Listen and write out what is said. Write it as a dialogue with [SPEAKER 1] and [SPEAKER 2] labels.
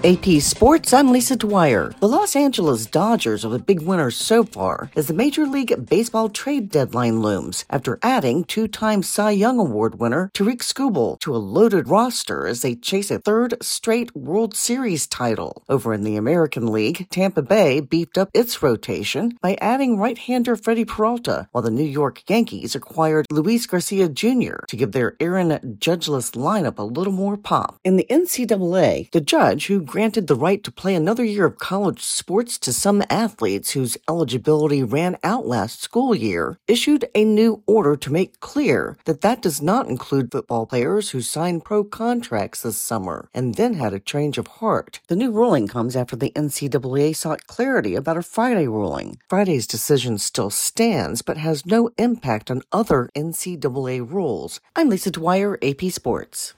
[SPEAKER 1] AP Sports, I'm Lisa Dwyer. The Los Angeles Dodgers are the big winners so far as the Major League Baseball trade deadline looms after adding two-time Cy Young Award winner Tarik Skubal to a loaded roster as they chase a third straight World Series title. Over in the American League, Tampa Bay beefed up its rotation by adding right-hander Freddie Peralta, while the New York Yankees acquired Luis Garcia Jr. to give their Aaron Judge-less lineup a little more pop. In the NCAA, the judge who granted the right to play another year of college sports to some athletes whose eligibility ran out last school year, issued a new order to make clear that does not include football players who signed pro contracts this summer and then had a change of heart. The new ruling comes after the NCAA sought clarity about a Friday ruling. Friday's decision still stands but has no impact on other NCAA rules. I'm Lisa Dwyer, AP Sports.